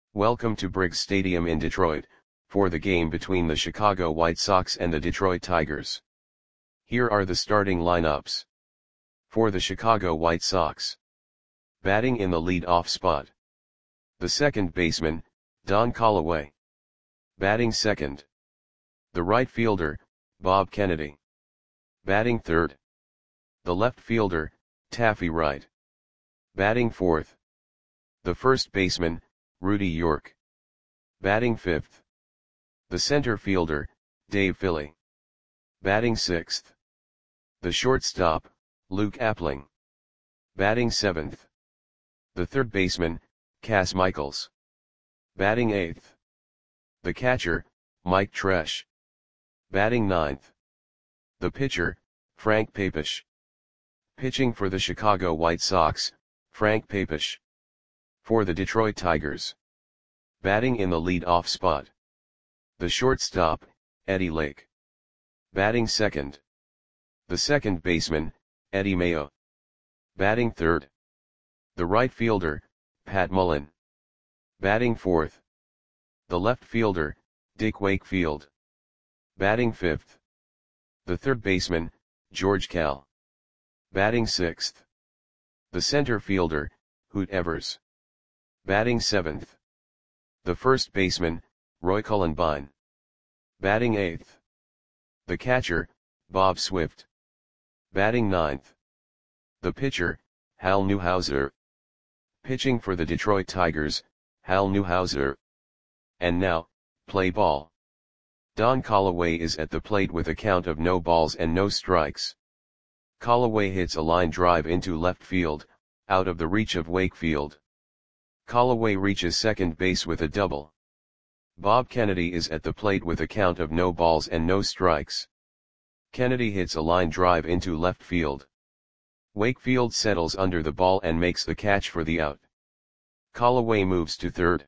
Welcome to Briggs Stadium in Detroit, for the game between the Chicago White Sox and the Detroit Tigers. Here are the starting lineups. For the Chicago White Sox. Batting in the lead-off spot. The second baseman, Don Callaway. Batting second. The right fielder, Bob Kennedy. Batting third. The left fielder, Taffy Wright. Batting fourth. The first baseman, Rudy York. Batting fifth. The center fielder, Dave Philly. Batting sixth. The shortstop, Luke Appling. Batting seventh. The third baseman, Cas Michaels. Batting eighth. The catcher, Mike Tresh. Batting ninth. The pitcher, Frank Papish. Pitching for the Chicago White Sox, Frank Papish. For the Detroit Tigers. Batting in the lead-off spot. The shortstop, Eddie Lake. Batting second. The second baseman, Eddie Mayo. Batting third. The right fielder, Pat Mullen. Batting fourth. The left fielder, Dick Wakefield. Batting fifth. The third baseman, George Kell. Batting sixth. The center fielder, Hoot Evers. Batting seventh. The first baseman, Roy Cullenbine. Batting eighth. The catcher, Bob Swift. Batting ninth. The pitcher, Hal Newhouser. Pitching for the Detroit Tigers, Hal Newhouser. And now, play ball. Don Callaway is at the plate with a count of no balls and no strikes. Callaway hits a line drive into left field, out of the reach of Wakefield. Callaway reaches second base with a double. Bob Kennedy is at the plate with a count of no balls and no strikes. Kennedy hits a line drive into left field. Wakefield settles under the ball and makes the catch for the out. Callaway moves to third.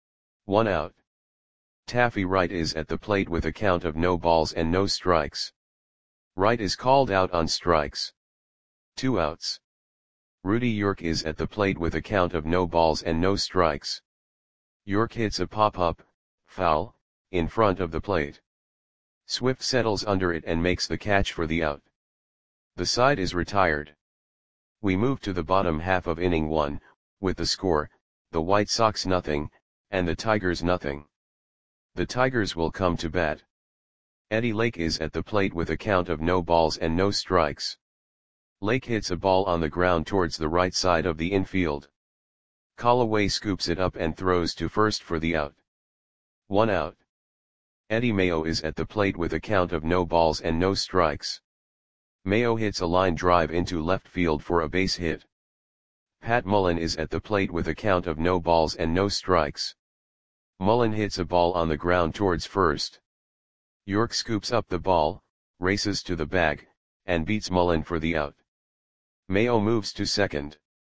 1 out. Taffy Wright is at the plate with a count of no balls and no strikes. Wright is called out on strikes. 2 outs. Rudy York is at the plate with a count of no balls and no strikes. York hits a pop-up, foul, in front of the plate. Swift settles under it and makes the catch for the out. The side is retired. We move to the bottom half of inning 1, with the score, the White Sox 0, and the Tigers 0. The Tigers will come to bat. Eddie Lake is at the plate with a count of no balls and no strikes. Lake hits a ball on the ground towards the right side of the infield. Callaway scoops it up and throws to first for the out. 1 out. Eddie Mayo is at the plate with a count of no balls and no strikes. Mayo hits a line drive into left field for a base hit. Pat Mullen is at the plate with a count of no balls and no strikes. Mullen hits a ball on the ground towards first. York scoops up the ball, races to the bag, and beats Mullen for the out. Mayo moves to second.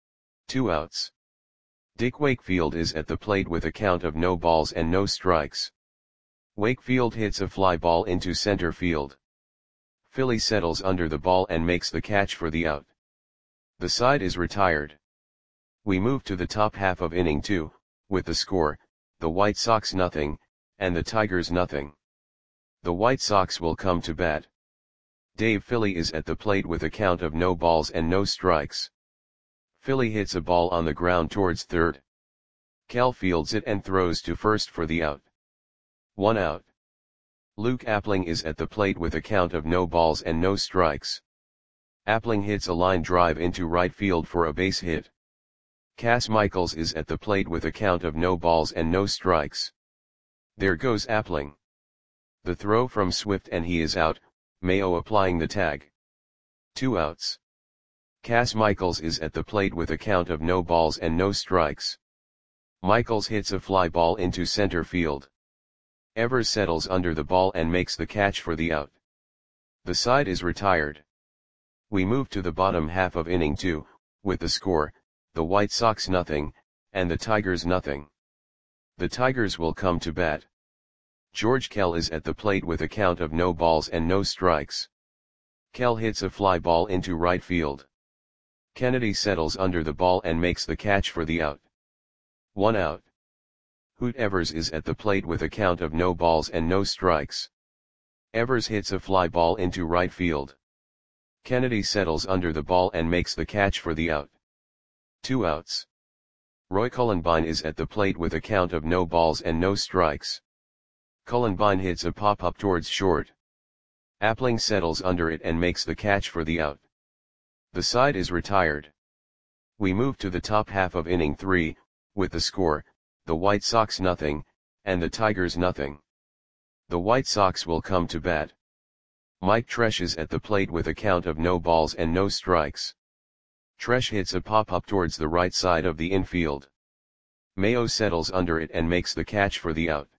2 outs. Dick Wakefield is at the plate with a count of no balls and no strikes. Wakefield hits a fly ball into center field. Philly settles under the ball and makes the catch for the out. The side is retired. We move to the top half of inning 2, with the score, the White Sox 0, and the Tigers 0. The White Sox will come to bat. Dave Philly is at the plate with a count of no balls and no strikes. Philly hits a ball on the ground towards third. Kell fields it and throws to first for the out. 1 out. Luke Appling is at the plate with a count of no balls and no strikes. Appling hits a line drive into right field for a base hit. Cas Michaels is at the plate with a count of no balls and no strikes. There goes Appling. The throw from Swift and he is out, Mayo applying the tag. 2 outs. Cas Michaels is at the plate with a count of no balls and no strikes. Michaels hits a fly ball into center field. Evers settles under the ball and makes the catch for the out. The side is retired. We move to the bottom half of inning 2, with the score, the White Sox 0, and the Tigers 0. The Tigers will come to bat. George Kell is at the plate with a count of no balls and no strikes. Kell hits a fly ball into right field. Kennedy settles under the ball and makes the catch for the out. 1 out. Hoot Evers is at the plate with a count of no balls and no strikes. Evers hits a fly ball into right field. Kennedy settles under the ball and makes the catch for the out. 2 outs. Roy Cullenbine is at the plate with a count of no balls and no strikes. Cullenbine hits a pop-up towards short. Appling settles under it and makes the catch for the out. The side is retired. We move to the top half of inning 3, with the score, the White Sox nothing, and the Tigers nothing. The White Sox will come to bat. Mike Tresh is at the plate with a count of no balls and no strikes. Tresh hits a pop-up towards the right side of the infield. Mayo settles under it and makes the catch for the out.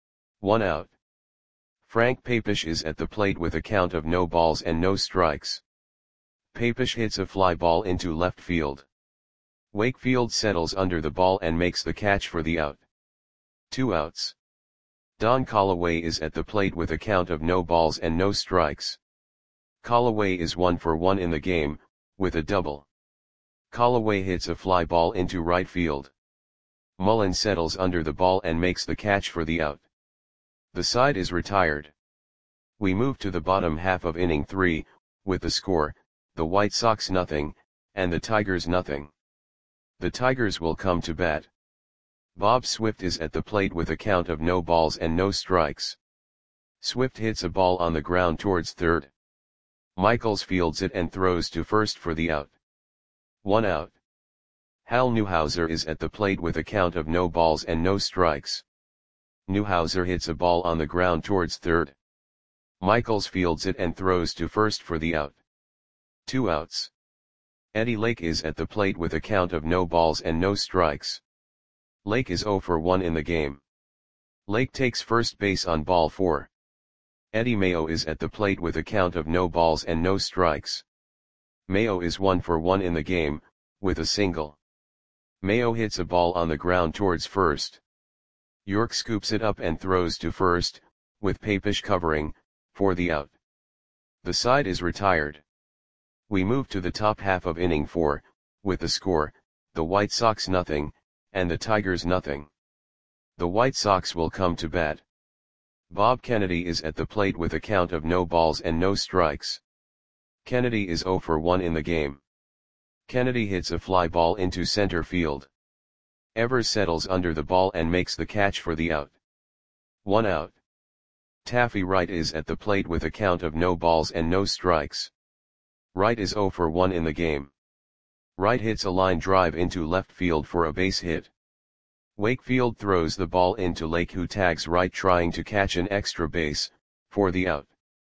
1 out. Frank Papish is at the plate with a count of no balls and no strikes. Papish hits a fly ball into left field. Wakefield settles under the ball and makes the catch for the out. 2 outs. Don Callaway is at the plate with a count of no balls and no strikes. Callaway is 1 for 1 in the game, with a double. Callaway hits a fly ball into right field. Mullen settles under the ball and makes the catch for the out. The side is retired. We move to the bottom half of inning 3, with the score, the White Sox nothing, and the Tigers nothing. The Tigers will come to bat. Bob Swift is at the plate with a count of no balls and no strikes. Swift hits a ball on the ground towards third. Michaels fields it and throws to first for the out. 1 out. Hal Newhouser is at the plate with a count of no balls and no strikes. Newhouser hits a ball on the ground towards third. Michaels fields it and throws to first for the out. 2 outs. Eddie Lake is at the plate with a count of no balls and no strikes. Lake is 0 for 1 in the game. Lake takes first base on ball 4. Eddie Mayo is at the plate with a count of no balls and no strikes. Mayo is 1 for 1 in the game, with a single. Mayo hits a ball on the ground towards first. York scoops it up and throws to first, with Papish covering, for the out. The side is retired. We move to the top half of inning 4, with the score, the White Sox nothing, and the Tigers nothing. The White Sox will come to bat. Bob Kennedy is at the plate with a count of no balls and no strikes. Kennedy is 0 for 1 in the game. Kennedy hits a fly ball into center field. Evers settles under the ball and makes the catch for the out. 1 out. Taffy Wright is at the plate with a count of no balls and no strikes. Wright is 0 for 1 in the game. Wright hits a line drive into left field for a base hit. Wakefield throws the ball into Lake, who tags Wright trying to catch an extra base, for the out.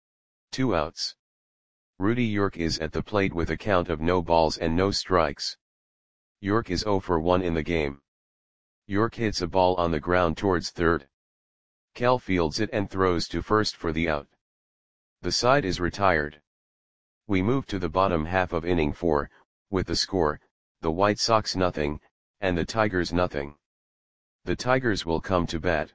2 outs. Rudy York is at the plate with a count of no balls and no strikes. York is 0 for 1 in the game. York hits a ball on the ground towards third. Kell fields it and throws to first for the out. The side is retired. We move to the bottom half of inning 4, with the score, the White Sox nothing, and the Tigers nothing. The Tigers will come to bat.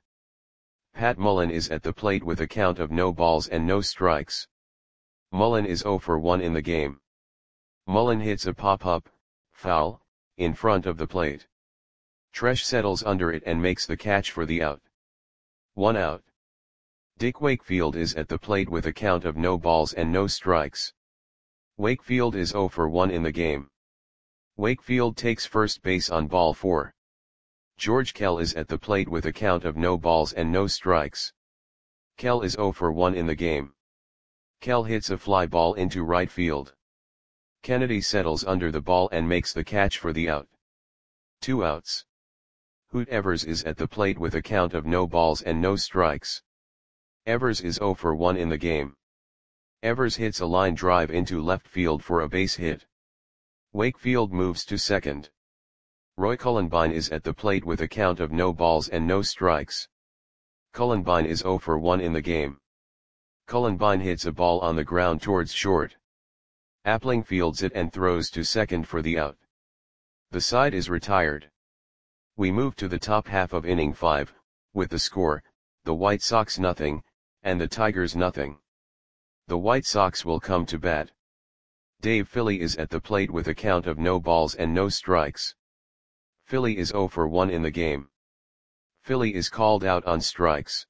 Pat Mullen is at the plate with a count of no balls and no strikes. Mullen is 0 for 1 in the game. Mullen hits a pop-up, foul, in front of the plate. Tresh settles under it and makes the catch for the out. 1 out. Dick Wakefield is at the plate with a count of no balls and no strikes. Wakefield is 0 for 1 in the game. Wakefield takes first base on ball 4. George Kell is at the plate with a count of no balls and no strikes. Kell is 0 for 1 in the game. Kell hits a fly ball into right field. Kennedy settles under the ball and makes the catch for the out. 2 outs. Hoot Evers is at the plate with a count of no balls and no strikes. Evers is 0 for 1 in the game. Evers hits a line drive into left field for a base hit. Wakefield moves to second. Roy Cullenbine is at the plate with a count of no balls and no strikes. Cullenbine is 0 for 1 in the game. Cullenbine hits a ball on the ground towards short. Appling fields it and throws to second for the out. The side is retired. We move to the top half of inning 5, with the score, the White Sox nothing, and the Tigers nothing. The White Sox will come to bat. Dave Philly is at the plate with a count of no balls and no strikes. Philly is 0 for 1 in the game. Philly is called out on strikes.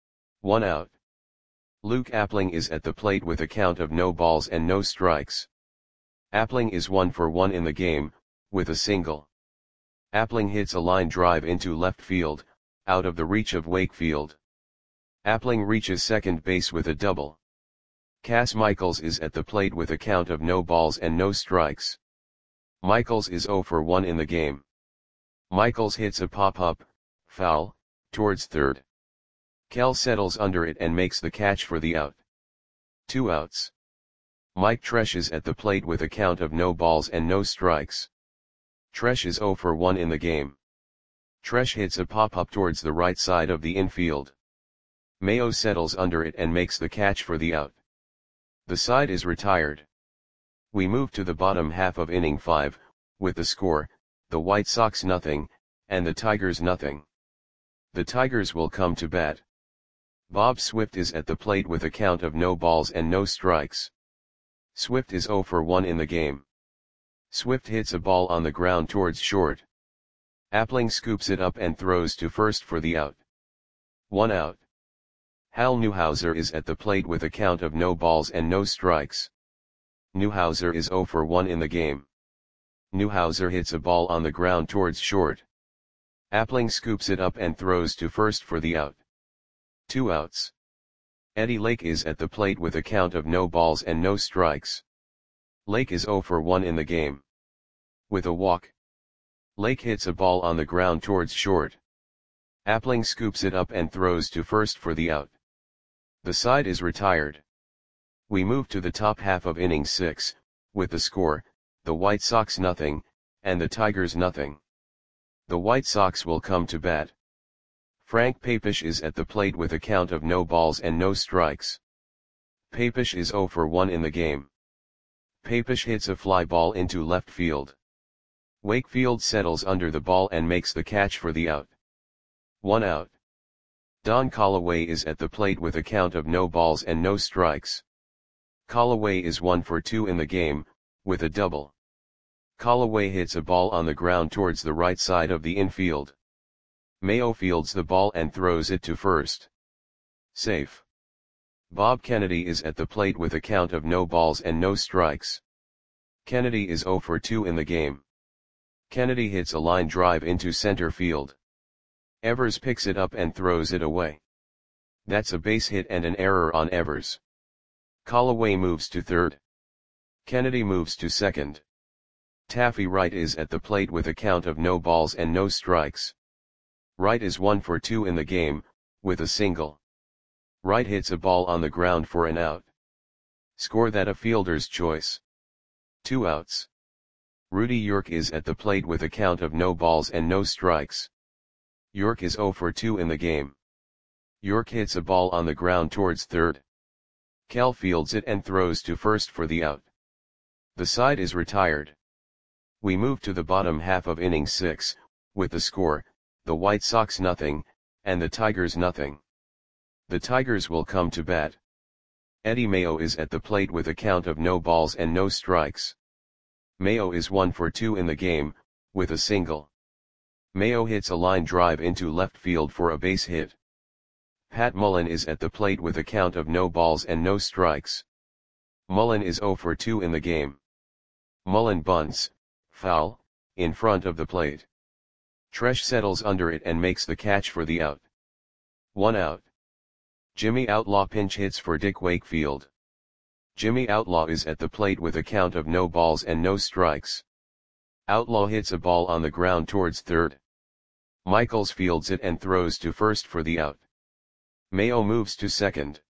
1 out. Luke Appling is at the plate with a count of no balls and no strikes. Appling is 1 for 1 in the game, with a single. Appling hits a line drive into left field, out of the reach of Wakefield. Appling reaches second base with a double. Cass Michaels is at the plate with a count of no balls and no strikes. Michaels is 0 for 1 in the game. Michaels hits a pop-up, foul, towards third. Kell settles under it and makes the catch for the out. 2 outs. Mike Tresh is at the plate with a count of no balls and no strikes. Tresh is 0 for 1 in the game. Tresh hits a pop-up towards the right side of the infield. Mayo settles under it and makes the catch for the out. The side is retired. We move to the bottom half of inning 5, with the score, the White Sox nothing, and the Tigers nothing. The Tigers will come to bat. Bob Swift is at the plate with a count of no balls and no strikes. Swift is 0 for 1 in the game. Swift hits a ball on the ground towards short. Appling scoops it up and throws to first for the out. 1 out. Hal Newhouser is at the plate with a count of no balls and no strikes. Newhouser is 0 for 1 in the game. Newhouser hits a ball on the ground towards short. Appling scoops it up and throws to first for the out. 2 outs. Eddie Lake is at the plate with a count of no balls and no strikes. Lake is 0 for 1 in the game. With a walk. Lake hits a ball on the ground towards short. Appling scoops it up and throws to first for the out. The side is retired. We move to the top half of inning 6, with the score, the White Sox nothing, and the Tigers nothing. The White Sox will come to bat. Frank Papish is at the plate with a count of no balls and no strikes. Papish is 0 for 1 in the game. Papish hits a fly ball into left field. Wakefield settles under the ball and makes the catch for the out. 1 out. Don Callaway is at the plate with a count of no balls and no strikes. Callaway is 1 for 2 in the game, with a double. Callaway hits a ball on the ground towards the right side of the infield. Mayo fields the ball and throws it to first. Safe. Bob Kennedy is at the plate with a count of no balls and no strikes. Kennedy is 0 for 2 in the game. Kennedy hits a line drive into center field. Evers picks it up and throws it away. That's a base hit and an error on Evers. Callaway moves to third. Kennedy moves to second. Taffy Wright is at the plate with a count of no balls and no strikes. Wright is 1 for 2 in the game, with a single. Wright hits a ball on the ground for an out. Score that a fielder's choice. 2 outs. Rudy York is at the plate with a count of no balls and no strikes. York is 0 for 2 in the game. York hits a ball on the ground towards third. Kell fields it and throws to first for the out. The side is retired. We move to the bottom half of inning 6, with the score, the White Sox nothing, and the Tigers nothing. The Tigers will come to bat. Eddie Mayo is at the plate with a count of no balls and no strikes. Mayo is 1 for 2 in the game, with a single. Mayo hits a line drive into left field for a base hit. Pat Mullen is at the plate with a count of no balls and no strikes. Mullen is 0 for 2 in the game. Mullen bunts, foul, in front of the plate. Tresh settles under it and makes the catch for the out. 1 out. Jimmy Outlaw pinch hits for Dick Wakefield. Jimmy Outlaw is at the plate with a count of no balls and no strikes. Outlaw hits a ball on the ground towards third. Michaels fields it and throws to first for the out. Mayo moves to second.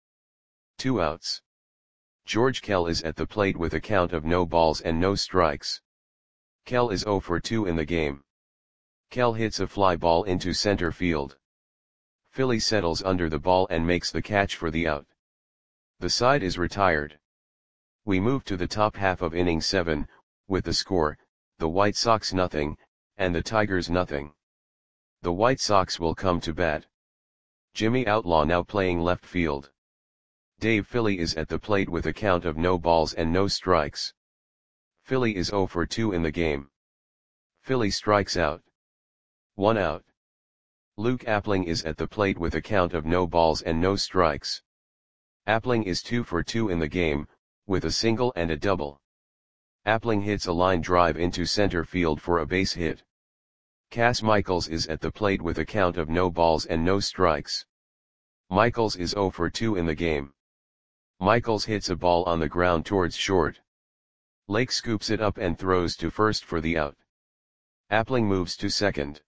2 outs. George Kell is at the plate with a count of no balls and no strikes. Kell is 0 for 2 in the game. Kell hits a fly ball into center field. Philly settles under the ball and makes the catch for the out. The side is retired. We move to the top half of inning 7, with the score, the White Sox nothing, and the Tigers nothing. The White Sox will come to bat. Jimmy Outlaw now playing left field. Dave Philly is at the plate with a count of no balls and no strikes. Philly is 0 for 2 in the game. Philly strikes out. 1 out. Luke Appling is at the plate with a count of no balls and no strikes. Appling is 2 for 2 in the game, with a single and a double. Appling hits a line drive into center field for a base hit. Cas Michaels is at the plate with a count of no balls and no strikes. Michaels is 0 for 2 in the game. Michaels hits a ball on the ground towards short. Lake scoops it up and throws to first for the out. Appling moves to second.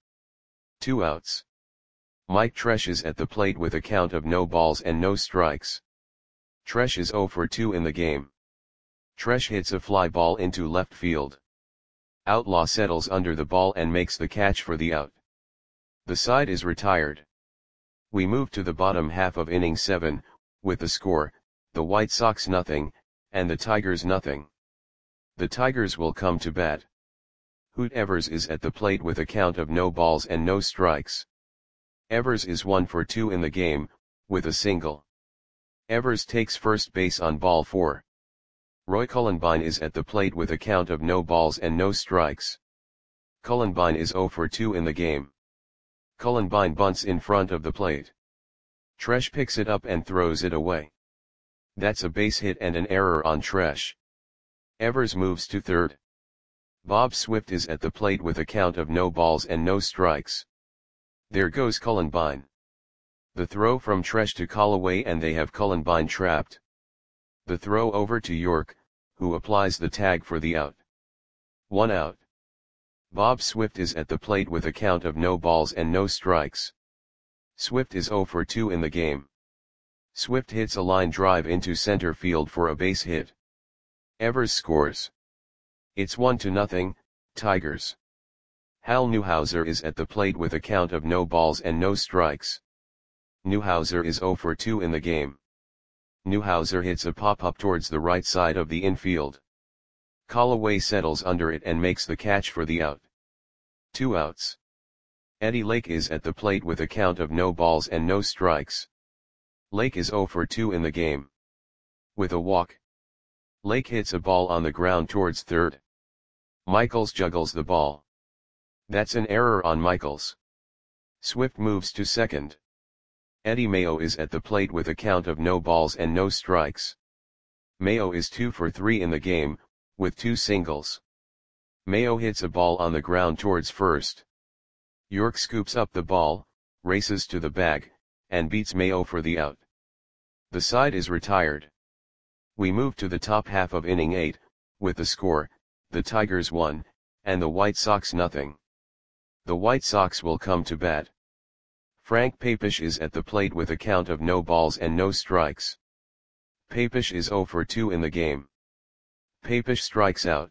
2 outs. Mike Tresh is at the plate with a count of no balls and no strikes. Tresh is 0 for 2 in the game. Tresh hits a fly ball into left field. Outlaw settles under the ball and makes the catch for the out. The side is retired. We move to the bottom half of inning 7, with the score, the White Sox nothing, and the Tigers nothing. The Tigers will come to bat. Hoot Evers is at the plate with a count of no balls and no strikes. Evers is 1 for 2 in the game, with a single. Evers takes first base on ball 4. Roy Cullenbine is at the plate with a count of no balls and no strikes. Cullenbine is 0 for 2 in the game. Cullenbine bunts in front of the plate. Tresh picks it up and throws it away. That's a base hit and an error on Tresh. Evers moves to third. Bob Swift is at the plate with a count of no balls and no strikes. There goes Cullenbine. The throw from Tresh to Callaway and they have Cullenbine trapped. The throw over to York, who applies the tag for the out. 1 out. Bob Swift is at the plate with a count of no balls and no strikes. Swift is 0 for 2 in the game. Swift hits a line drive into center field for a base hit. Evers scores. It's 1-0, Tigers. Hal Newhouser is at the plate with a count of no balls and no strikes. Newhouser is 0 for 2 in the game. Newhouser hits a pop-up towards the right side of the infield. Callaway settles under it and makes the catch for the out. 2 outs. Eddie Lake is at the plate with a count of no balls and no strikes. Lake is 0 for 2 in the game. With a walk. Lake hits a ball on the ground towards third. Michaels juggles the ball. That's an error on Michaels. Swift moves to second. Eddie Mayo is at the plate with a count of no balls and no strikes. Mayo is 2 for 3 in the game, with 2 singles. Mayo hits a ball on the ground towards first. York scoops up the ball, races to the bag, and beats Mayo for the out. The side is retired. We move to the top half of inning 8, with the score, the Tigers 1, and the White Sox nothing. The White Sox will come to bat. Frank Papish is at the plate with a count of no balls and no strikes. Papish is 0 for 2 in the game. Papish strikes out.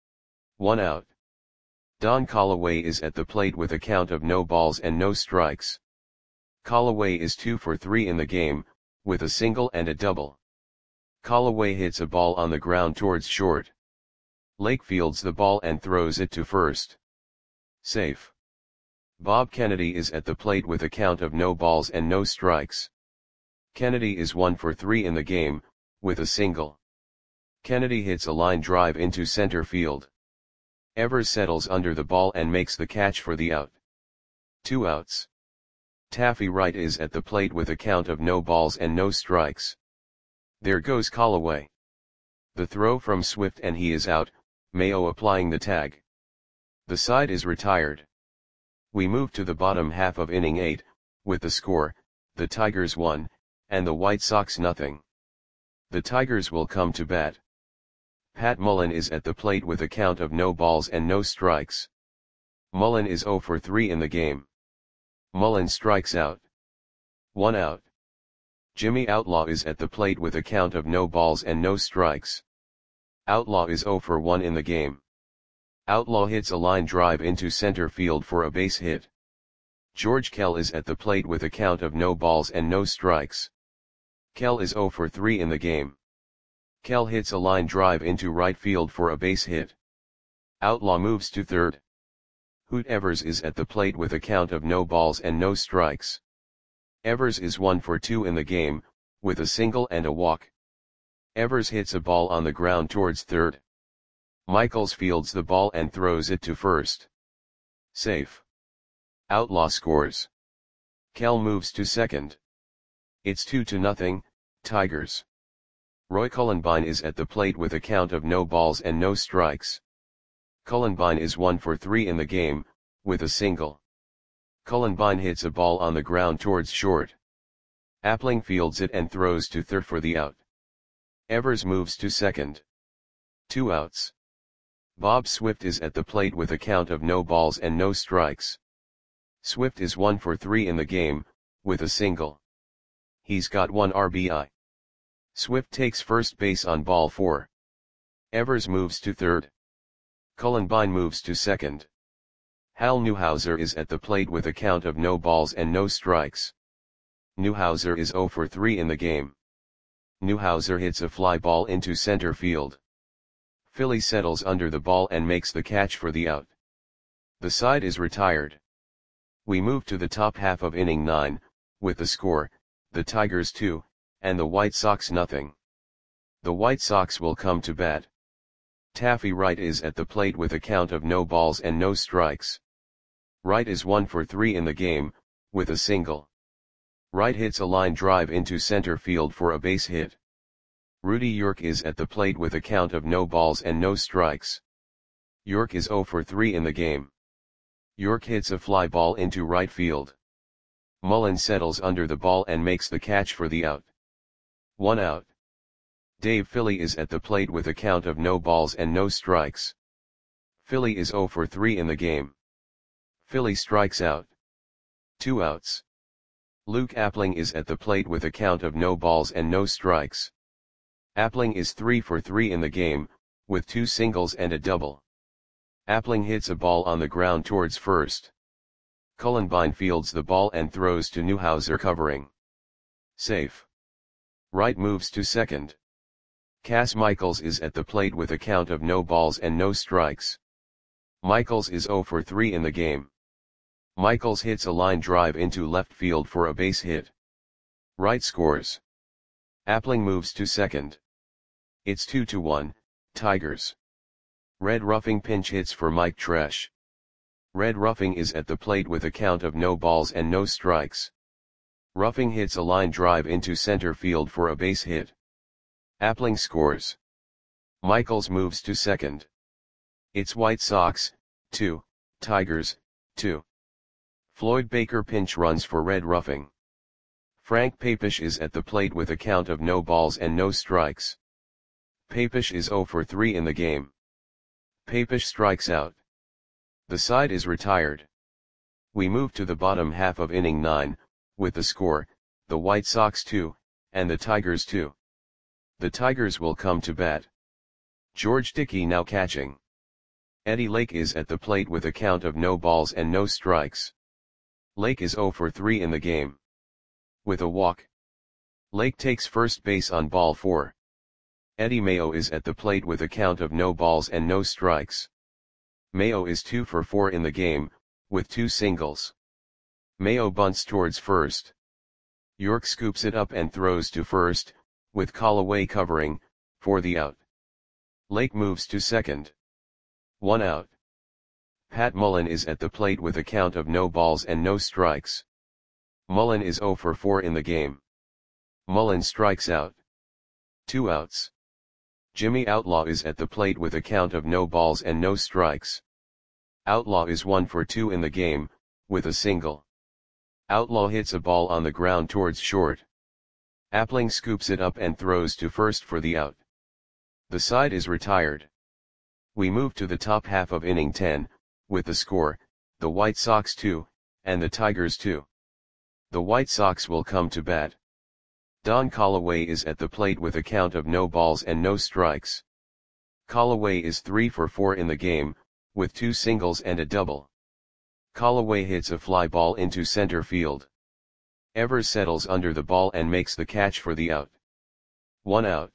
1 out. Don Callaway is at the plate with a count of no balls and no strikes. Callaway is 2 for 3 in the game, with a single and a double. Callaway hits a ball on the ground towards short. Lake fields the ball and throws it to first. Safe. Bob Kennedy is at the plate with a count of no balls and no strikes. Kennedy is 1 for 3 in the game, with a single. Kennedy hits a line drive into center field. Evers settles under the ball and makes the catch for the out. 2 outs. Taffy Wright is at the plate with a count of no balls and no strikes. There goes Callaway. The throw from Swift and he is out, Mayo applying the tag. The side is retired. We move to the bottom half of inning 8, with the score, the Tigers 1, and the White Sox nothing. The Tigers will come to bat. Pat Mullen is at the plate with a count of no balls and no strikes. Mullen is 0 for 3 in the game. Mullen strikes out. 1 out. Jimmy Outlaw is at the plate with a count of no balls and no strikes. Outlaw is 0 for 1 in the game. Outlaw hits a line drive into center field for a base hit. George Kell is at the plate with a count of no balls and no strikes. Kell is 0 for 3 in the game. Kell hits a line drive into right field for a base hit. Outlaw moves to third. Hoot Evers is at the plate with a count of no balls and no strikes. Evers is 1 for 2 in the game, with a single and a walk. Evers hits a ball on the ground towards third. Michaels fields the ball and throws it to first. Safe. Outlaw scores. Kell moves to second. It's 2-0, Tigers. Roy Cullenbine is at the plate with a count of no balls and no strikes. Cullenbine is 1 for 3 in the game, with a single. Cullenbine hits a ball on the ground towards short. Appling fields it and throws to third for the out. Evers moves to second. 2 outs. Bob Swift is at the plate with a count of no balls and no strikes. Swift is 1 for 3 in the game, with a single. He's got 1 RBI. Swift takes first base on ball 4. Evers moves to third. Cullenbine moves to second. Hal Newhouser is at the plate with a count of no balls and no strikes. Newhouser is 0 for 3 in the game. Newhouser hits a fly ball into center field. Philly settles under the ball and makes the catch for the out. The side is retired. We move to the top half of inning 9, with the score, the Tigers 2, and the White Sox nothing. The White Sox will come to bat. Taffy Wright is at the plate with a count of no balls and no strikes. Wright is 1 for 3 in the game, with a single. Wright hits a line drive into center field for a base hit. Rudy York is at the plate with a count of no balls and no strikes. York is 0 for 3 in the game. York hits a fly ball into right field. Mullen settles under the ball and makes the catch for the out. 1 out. Dave Philly is at the plate with a count of no balls and no strikes. Philly is 0 for 3 in the game. Philly strikes out. 2 outs. Luke Appling is at the plate with a count of no balls and no strikes. Appling is 3 for 3 in the game, with 2 singles and a double. Appling hits a ball on the ground towards first. Cullenbine fields the ball and throws to Newhouser covering. Safe. Wright moves to second. Cass Michaels is at the plate with a count of no balls and no strikes. Michaels is 0 for 3 in the game. Michaels hits a line drive into left field for a base hit. Wright scores. Appling moves to second. It's 2-1, Tigers. Red Ruffing pinch hits for Mike Tresh. Red Ruffing is at the plate with a count of no balls and no strikes. Ruffing hits a line drive into center field for a base hit. Appling scores. Michaels moves to second. It's White Sox, 2, Tigers, 2. Floyd Baker pinch runs for Red Ruffing. Frank Papish is at the plate with a count of no balls and no strikes. Papish is 0 for 3 in the game. Papish strikes out. The side is retired. We move to the bottom half of inning 9, with the score, the White Sox 2, and the Tigers 2. The Tigers will come to bat. George Dickey now catching. Eddie Lake is at the plate with a count of no balls and no strikes. Lake is 0 for 3 in the game. With a walk. Lake takes first base on ball 4. Eddie Mayo is at the plate with a count of no balls and no strikes. Mayo is 2 for 4 in the game, with 2 singles. Mayo bunts towards first. York scoops it up and throws to first, with Callaway covering, for the out. Lake moves to second. 1 out. Pat Mullen is at the plate with a count of no balls and no strikes. Mullen is 0 for 4 in the game. Mullen strikes out. 2 outs. Jimmy Outlaw is at the plate with a count of no balls and no strikes. Outlaw is 1 for 2 in the game, with a single. Outlaw hits a ball on the ground towards short. Appling scoops it up and throws to first for the out. The side is retired. We move to the top half of inning 10, with the score, the White Sox 2, and the Tigers 2. The White Sox will come to bat. Don Callaway is at the plate with a count of no balls and no strikes. Callaway is 3 for 4 in the game, with 2 singles and a double. Callaway hits a fly ball into center field. Evers settles under the ball and makes the catch for the out. 1 out.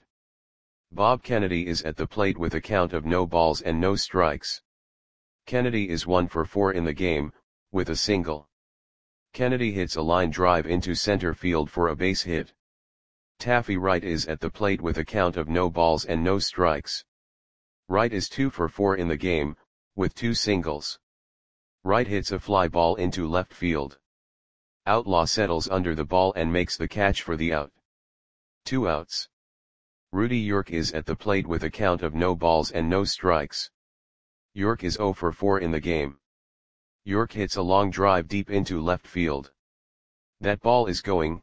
Bob Kennedy is at the plate with a count of no balls and no strikes. Kennedy is 1 for 4 in the game, with a single. Kennedy hits a line drive into center field for a base hit. Taffy Wright is at the plate with a count of no balls and no strikes. Wright is 2 for 4 in the game, with 2 singles. Wright hits a fly ball into left field. Outlaw settles under the ball and makes the catch for the out. 2 outs. Rudy York is at the plate with a count of no balls and no strikes. York is 0 for 4 in the game. York hits a long drive deep into left field. That ball is gone.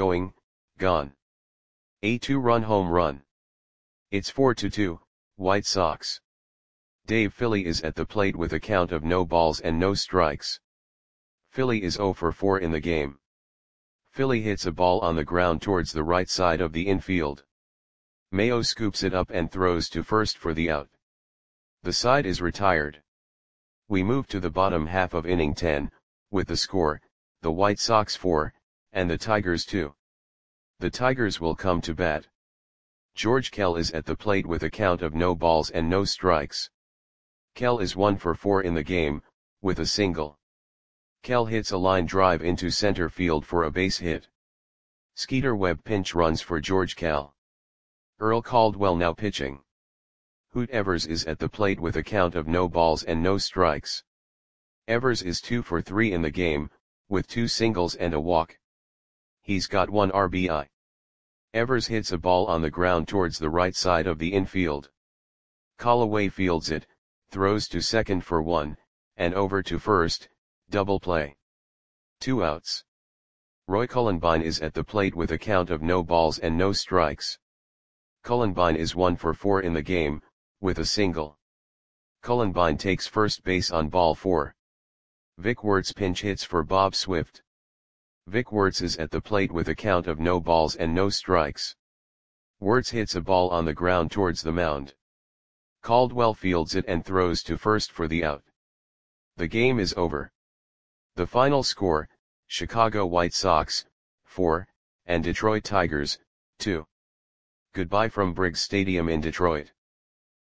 A 2-run home run. It's 4-2, White Sox. Dave Philly is at the plate with a count of no balls and no strikes. Philly is 0 for 4 in the game. Philly hits a ball on the ground towards the right side of the infield. Mayo scoops it up and throws to first for the out. The side is retired. We move to the bottom half of inning 10, with the score, the White Sox 4, and the Tigers 2. The Tigers will come to bat. George Kell is at the plate with a count of no balls and no strikes. Kell is 1 for 4 in the game, with a single. Kell hits a line drive into center field for a base hit. Skeeter Webb pinch runs for George Kell. Earl Caldwell now pitching. Hoot Evers is at the plate with a count of no balls and no strikes. Evers is 2 for 3 in the game, with 2 singles and a walk. He's got 1 RBI. Evers hits a ball on the ground towards the right side of the infield. Callaway fields it, throws to second for 1, and over to first, double play. 2 outs. Roy Cullenbine is at the plate with a count of no balls and no strikes. Cullenbine is 1 for 4 in the game, with a single. Cullenbine takes first base on ball 4. Vic Wertz pinch hits for Bob Swift. Vic Wertz is at the plate with a count of no balls and no strikes. Wertz hits a ball on the ground towards the mound. Caldwell fields it and throws to first for the out. The game is over. The final score, Chicago White Sox, 4, and Detroit Tigers, 2. Goodbye from Briggs Stadium in Detroit.